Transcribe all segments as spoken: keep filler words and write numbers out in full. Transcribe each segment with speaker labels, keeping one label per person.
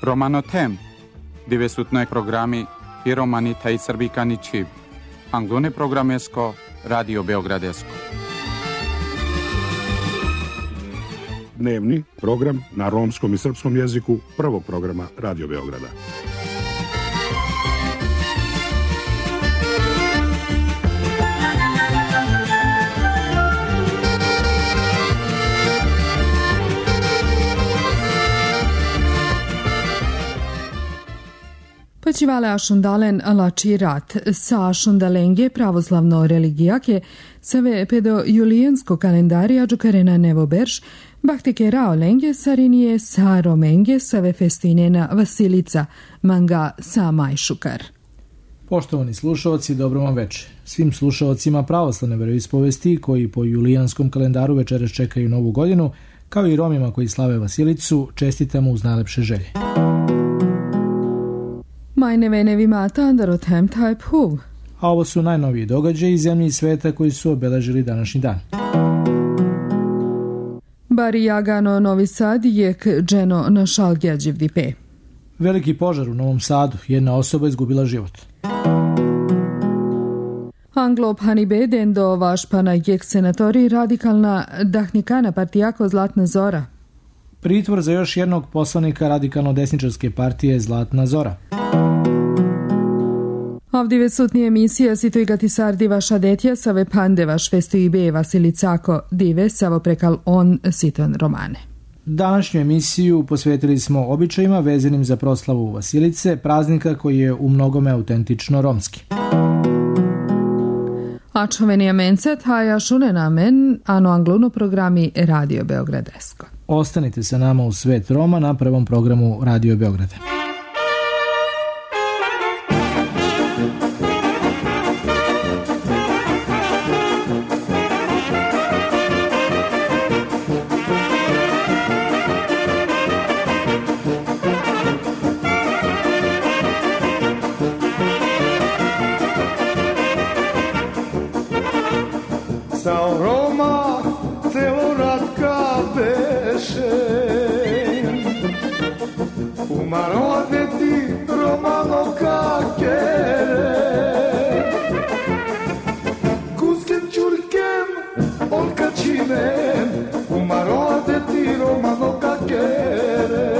Speaker 1: Romanotem, dove su noi programi i romani taj srbikani čib. Anglone programesko, Radio Beogradesko.
Speaker 2: Dnevni program na romskom i srpskom jeziku prvog programa Radio Beograda.
Speaker 3: Počivale ašundalen alači rat. Sa ašundalenge pravoslavno religijake save pedo julijansko kalendarija džukarena nevoberš, bahtike raolenge sarinije sa romenge save festinena Vasilica, manga sa majšukar.
Speaker 4: Poštovani slušalci, dobro vam večer. Svim slušalcima pravoslavne veroispovesti koji po julijanskom kalendaru večeras čekaju novu godinu, kao i Romima koji slave Vasilicu, čestitamo uz najlepše želje.
Speaker 3: Meine Vene mata Andarotem Type Huv.
Speaker 4: A ovo su najnoviji događaji iz zemlje i sveta koji su obeležili današnji dan.
Speaker 3: Bari Jagano Novi Sad jek dženo na šalgjađivdipe.
Speaker 4: Veliki požar u Novom Sadu, jedna osoba izgubila život.
Speaker 3: Anglop Hanibe dendo vašpana jek senatori radikalna dahnikana partijako Zlatna Zora.
Speaker 4: Pritvor za još jednog poslanika radikalno-desničarske partije Zlatna Zora.
Speaker 3: Ovdje sutni emisija sito i gatisardi vaša detja save pande vaš festu i be Vasilicako dive savo prekal on siton romane.
Speaker 4: Današnju emisiju posvetili smo običajima vezanim za proslavu Vasilice, praznika koji je u mnogome autentično romski.
Speaker 3: A čoveni amencet, haja šunen amen, ano angluno programi Radio Beogradesko.
Speaker 4: Ostanite sa nama u Svet Roma na prvom programu Radio Beograda.
Speaker 5: Sao Roma celoratka beše, umarode ti Romano kakere, kuskem čurkem olkačinem, umarode ti Romano kakere.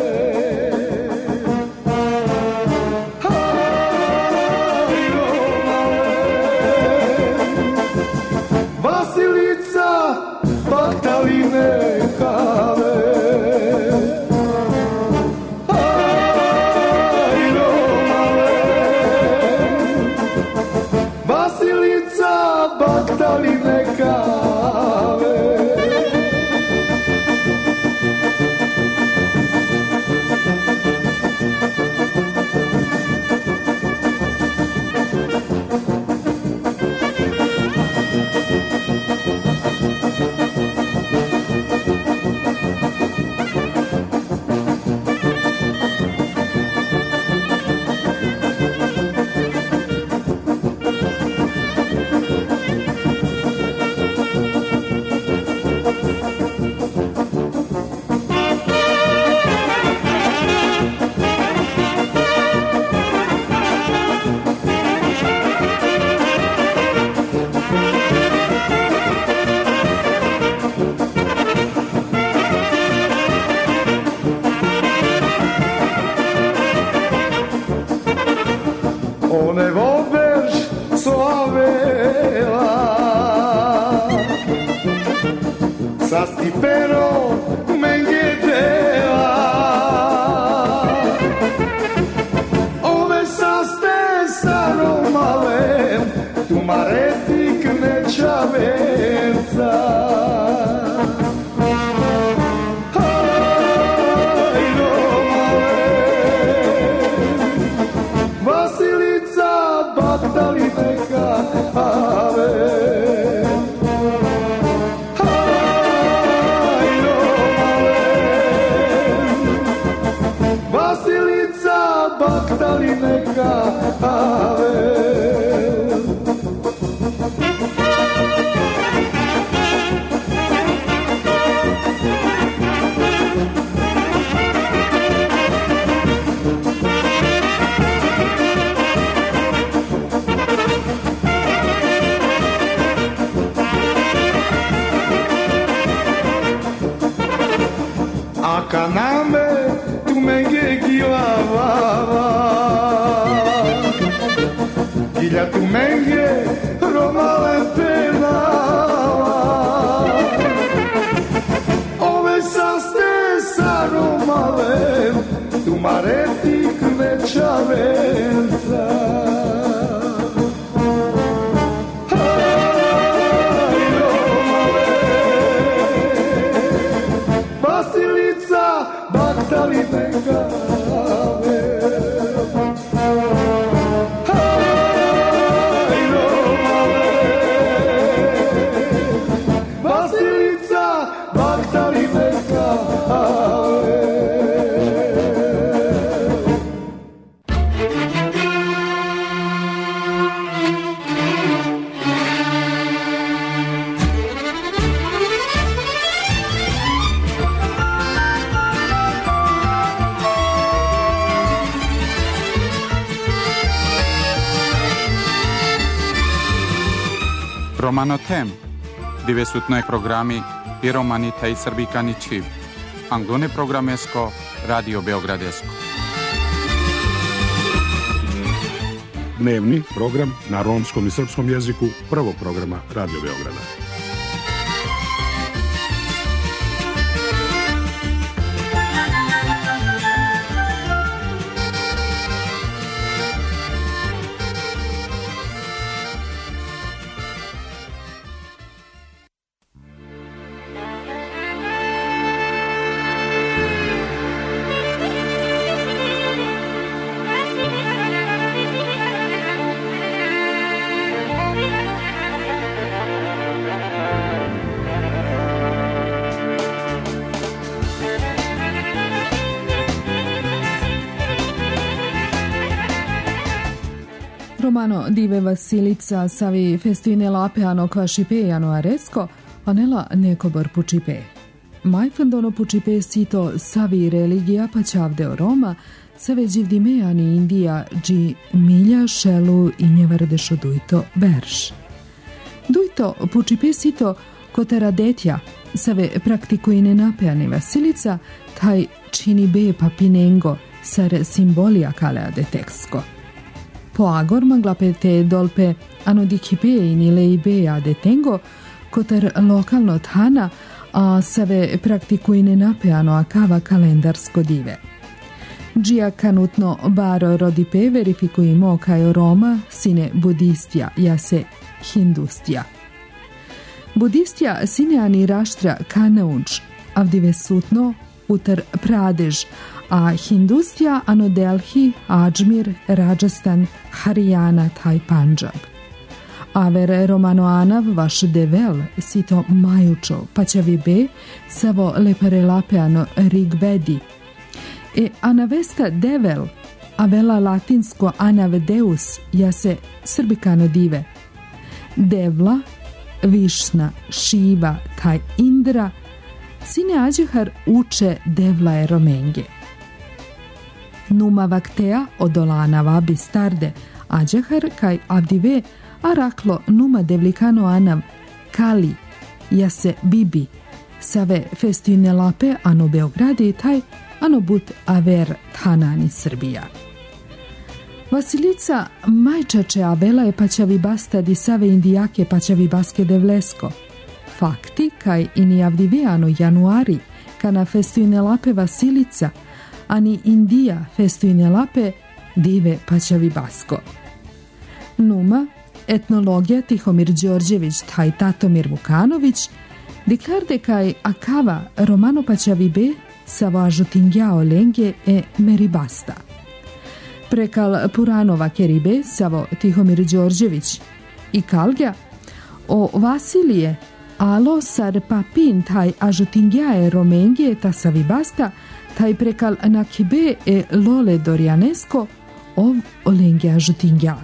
Speaker 5: Makaname tumenge gilavava Gilja tumenge romale penava Ove saste sa romale Tumareti kvećavenca Baktali Bengave Haj romale Basilica Baktali Bengave
Speaker 1: Romano Tem, divesutnoj programi Piromani taj Srbikani Čib, Anglone programesko, Radio Beogradesko.
Speaker 2: Dnevni program na romskom i srpskom jeziku prvog programa Radio Beograda.
Speaker 3: Romano dive Vasilica savi festine lapeano kvascipeano aresco, anela nekobor pucipe. Majfandono pucipe sito savi religia paciavdeo Roma, save givdimeani India gi milja šelu i njevardešo duito berš. Duito pucipe sito kotaradetja, save praktikuine napeani Vasilica, taj čini be papinengo, sar simbolia kalea de texco. Po agor manglapete dolpe anodikipe in leibea de tengo, kotar lokalno thana, a save praktikuine napeano akava kalendarsko dive. Džija kanutno baro rodipe verifikuimo kajo Roma sine budistija, jase hindustija. Budistija sine ani raštra kanauč, avdive sutno utar pradež, a hindustija ano Delhi, Adžmir, Rajasthan, Harijana, taj Panjab. Aver romanoanav vaš devel sito majučo, pa će vi be savo leparelapeano Rigvedi. E anavesta devel, avela latinsko anav deus, ja se srbikano dive. Devla, Višna, Šiva, taj Indra, sine Ađehar uče devla je romenge. Numa vaktea odolana vabi starde, Ađehar kaj avdive, araklo numa devlikano anav Kali, jase bibi, save festine lape ano Beogradi taj, ano but aver thanani Srbija. Vasilica majčače avela je paćavi bastadi save indijake paćavi baske devlesko. Fakti kaj ini avdiveano januari, kana festine lape Vasilica, ani Indija festine lape dive paćavi basko. Numa, etnologija Tihomir Đorđević taj Tatomir Vukanović, deklarde kaj akava romano paćavi be savo ažutingjao lenge e meribasta. Prekal Puranova keribe savo Tihomir Đorđević i kalgja o Vasilije alo sar papin taj ažutingjae romenge ta savibasta taj prekal nakibe e lole dorianesko ov olenge ažutingja.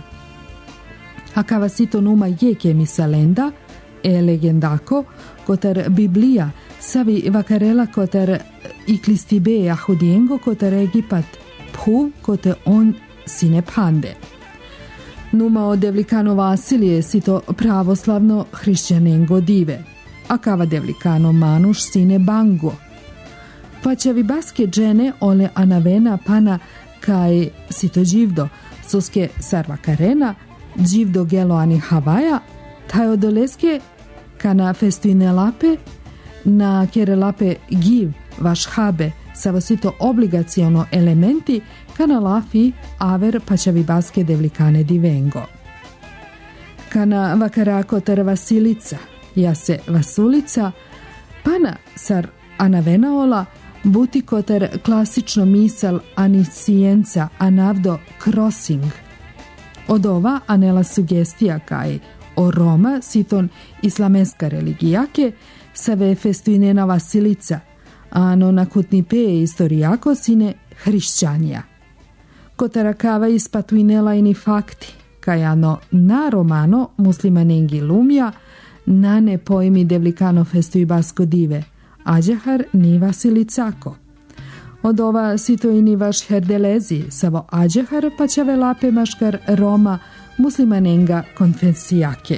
Speaker 3: Akava sito numa jeke misalenda e legendako kotar Biblija savi vakarela kotar iklistibe ahudiengo kotar Egipat phu kote on sine pande. Numa od devlikano Vasilije sito pravoslavno hrišćanengo dive, a kava devlikano Manuš sine Bango. Pačavi baske džene ole anavena pana kaj sito dživdo, soske sarva karena, dživdo gelo ani Havaja, taj odoleske kana festuine lape, na kere lape giv vaš habe, savosito obligaciono elementi, kana lafi aver pačavi baske devlikane divengo. Kana vakarako tar Vasilica, jase Vasulica, pana sar anavenaola, butiko tar klasično misal ani cijenca anavdo crossing. Od ova anela sugestija kaj o Roma siton islameska religijake, save festuinena Vasilica, ano nakutni pe istorijako sine hrišćanija. Kotarakava ispatuinela ini fakti, kajano na romano muslimanengi lumja, na ne pojmi devlikano festui basko dive, ađahar ni Vasilicako. Od ova sito ini vaš herdelezi, savo ađahar pa čave lape maškar Roma muslimanenga konfesijake.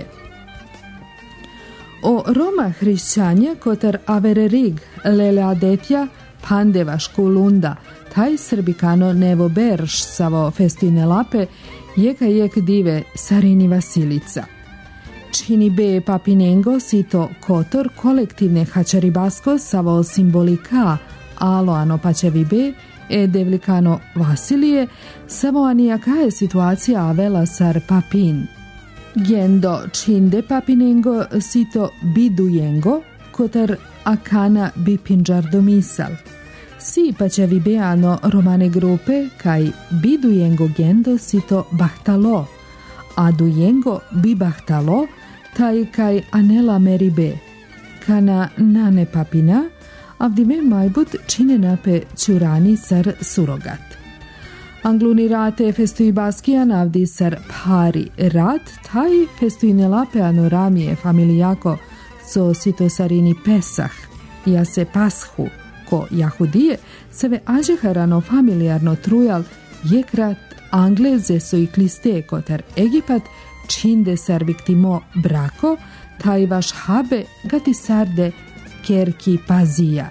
Speaker 3: O Roma hrišćanja kotar avererig lele adetja pandeva škulunda, taj srbikano nevo berš savo festuine lape, jeka jek dive sarini Vasilica. Čini be papinengo sito kotor kolektivne hačaribasko savo simbolika alo ano pačevi be e devlikano Vasilije savo anijaka je situacija avela sar papin. Gendo činde papinengo sito bidujengo kotar akana bipinđardo misal. Si pačevi be ano romane grupe kaj bidujengo gendo sito bahtalo, a dujengo bi bahtalo taj kaj anela meribe. Kana nane papina, avdime majbut čine nape čurani sar surogat. Angluni rate festui baskijan avdi sar pari rat, taj festuine lape anoramije familijako so sito sarini Pesah, ja se pashu, ko jahudije, seve ađeharano familijarno trujal jekrat Angleze so i kliste kotar Egipat činde sar viktimo brako, taj vaš habe gati sarde kerki pazija.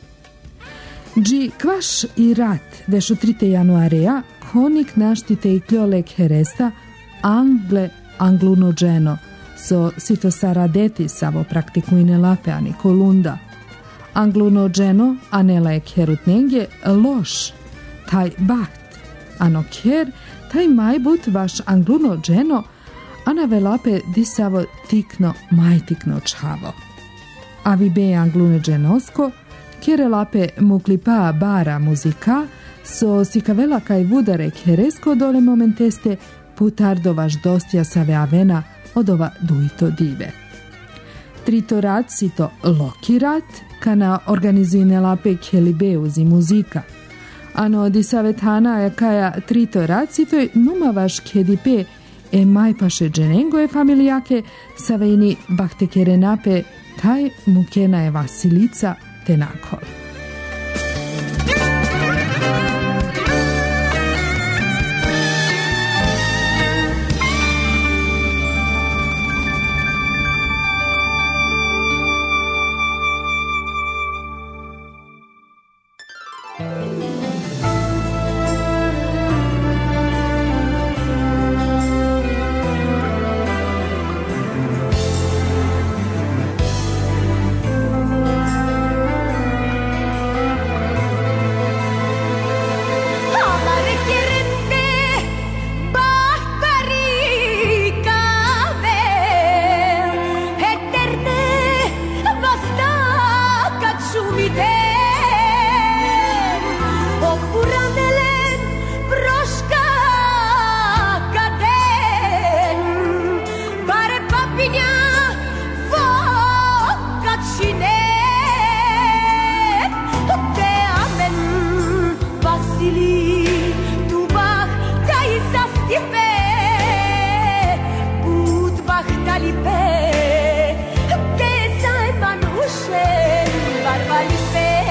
Speaker 3: Dži kvaš i rat dešu trite januareja konik naštite i kljolek heresta Angle angluno dženo so sito saradeti savo praktikuine lape ani kolunda. Angluno dženo anela je kerutnenge loš, taj baht, ano ker, taj majbut vaš angluno dženo ana velape disavo tikno majtikno čhavo. A vi be angluno dženosko, kere lape muklipa bara muzika, so sikavela kaj vudare keresko dole momenteste putardo vaš dostja save avena od ova duito dive. Trito rat sito loki rat, kana organizujne lape kelibe uzi muzika. Ano di savetana jakaja trito rat sito numa vaš kedipe e majpaše dženengo e familijake savejni bahtekere nape taj mukena je Vasilica tenakol.
Speaker 6: Barba li pe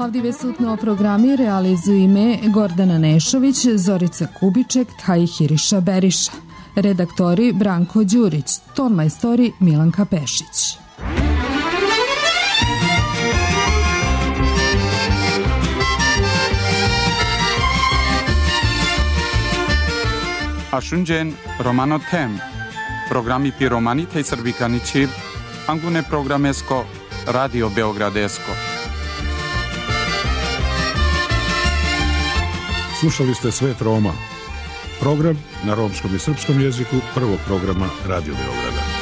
Speaker 3: Ovdje sutno programi realizuju ime Gordana Nešović, Zorica Kubiček, Taj Hiriša Beriša. Redaktori Branko Đurić, tonmajstori Milanka Pešić.
Speaker 1: Ashunjen Romano Tem, programi Piromani tej Srbikani Čib, Angune programesko, Radio Beogradesko.
Speaker 2: Slušali ste Svet Roma, program na romskom i srpskom jeziku prvog programa Radio Beograda.